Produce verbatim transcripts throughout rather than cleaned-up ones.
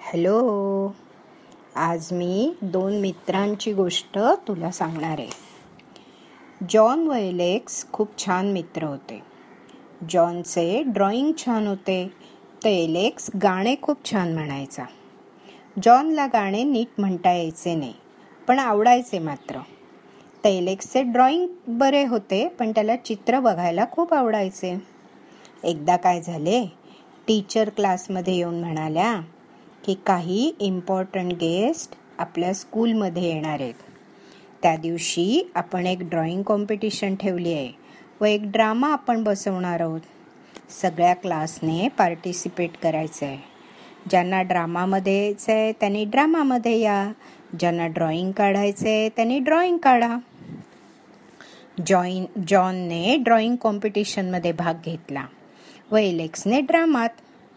Hello. आज मी दोन मित्रांची गोष्ट तुला सांगणार आहे. जॉन व एलेक्स खूप छान मित्र होते. जॉनचे ड्रॉइंग छान होते तर एलेक्स गाणे खूप छान म्हणायचा. जॉनला गाणे नीट म्हणता यायचे नाही पण आवडायचे मात्र. तर एलेक्सचे ड्रॉइंग बरे होते पण त्याला चित्र बघायला खूप आवडायचे. एकदा काय झाले, टीचर क्लासमध्ये येऊन म्हणाल्या की काही इम्पॉर्टंट गेस्ट आपल्या स्कूलमध्ये येणार आहेत. त्या दिवशी आपण एक ड्रॉइंग कॉम्पिटिशन ठेवली आहे व एक ड्रामा आपण बसवणार आहोत. सगळ्या क्लासने पार्टिसिपेट करायचं आहे. ज्यांना ड्रामामध्ये यायचं आहे त्यांनी ड्रामामध्ये या, ज्यांना ड्रॉइंग काढायचं आहे त्यांनी ड्रॉइंग काढा. जॉइन जॉनने ड्रॉइंग कॉम्पिटिशनमध्ये भाग घेतला व एलेक्सने ड्रामात.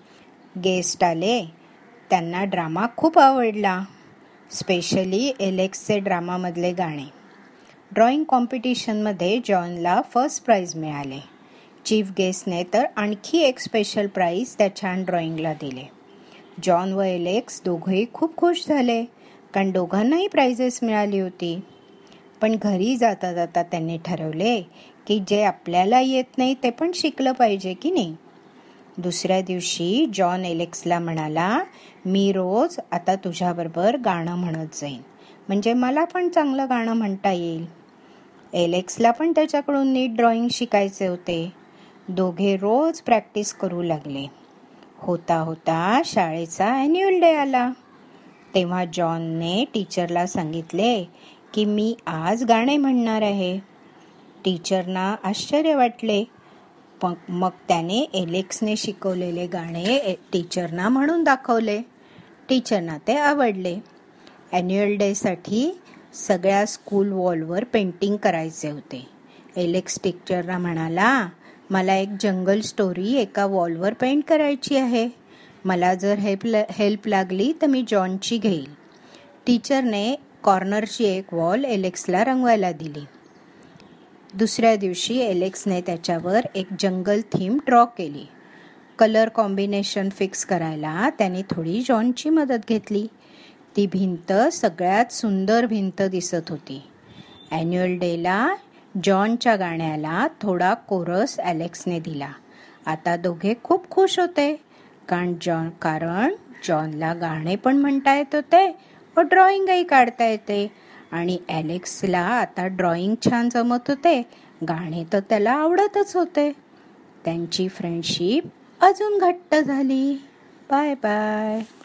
गेस्ट आले, त्यांना ड्रामा खूप आवडला, स्पेशली एलेक्सचे ड्रामामधले गाणे. ड्रॉइंग कॉम्पिटिशनमध्ये जॉनला फर्स्ट प्राइज मिळाले. चीफ गेस्टने तर आणखी एक स्पेशल प्राइज त्या छान ड्रॉइंगला दिले. जॉन व एलेक्स दोघंही खूप खुश झाले कारण दोघांनाही प्राइजेस मिळाली होती. पण घरी जाता जाता त्यांनी ठरवले की जे आपल्याला येत नाही ते पण शिकलं पाहिजे की नाही. दुसऱ्या दिवशी जॉन एलेक्सला म्हणाला, मी रोज आता तुझ्याबरोबर गाणं म्हणत जाईन, म्हणजे मला पण चांगलं गाणं म्हणता येईल. एलेक्सला पण त्याच्याकडून नीट ड्रॉइंग शिकायचे होते. दोघे रोज प्रॅक्टिस करू लागले. होता होता शाळेचा ॲन्युअल डे आला. तेव्हा जॉनने टीचरला सांगितले की मी आज गाणे म्हणणार आहे. टीचरना आश्चर्य वाटले. मग त्याने एलेक्सने शिकवलेले गाणे टीचरना म्हणून दाखवले. टीचरना ते आवडले. ॲन्युअल डेसाठी सगळ्या स्कूल वॉलवर पेंटिंग करायचे होते. एलेक्स टीचरना म्हणाला, मला एक जंगल स्टोरी एका वॉलवर पेंट करायची आहे. मला जर हेल्प हेल्प लागली तर मी जॉनची घेईल. टीचरने कॉर्नरची एक वॉल एलेक्सला रंगवायला दिली. दुसऱ्या दिवशी एलेक्सने त्याच्यावर एक जंगल थीम ड्रॉ केली. कलर कॉम्बिनेशन फिक्स करायला त्याने थोडी जॉनची मदत घेतली. ती भिंत सगळ्यात सुंदर भिंत दिसत होती. ॲन्युअल डेला जॉनच्या गाण्याला थोडा कोरस एलेक्सने दिला. आता दोघे खूप खुश होते कारण जॉन कारण जॉनला गाणे पण म्हणता येत होते व ड्रॉइंगही काढता येते आणि एलेक्सला आता ड्रॉइंग छान जमत होते, गाणे तर त्याला आवडतच होते. त्यांची फ्रेंडशिप अजून घट्ट झाली. Bye bye.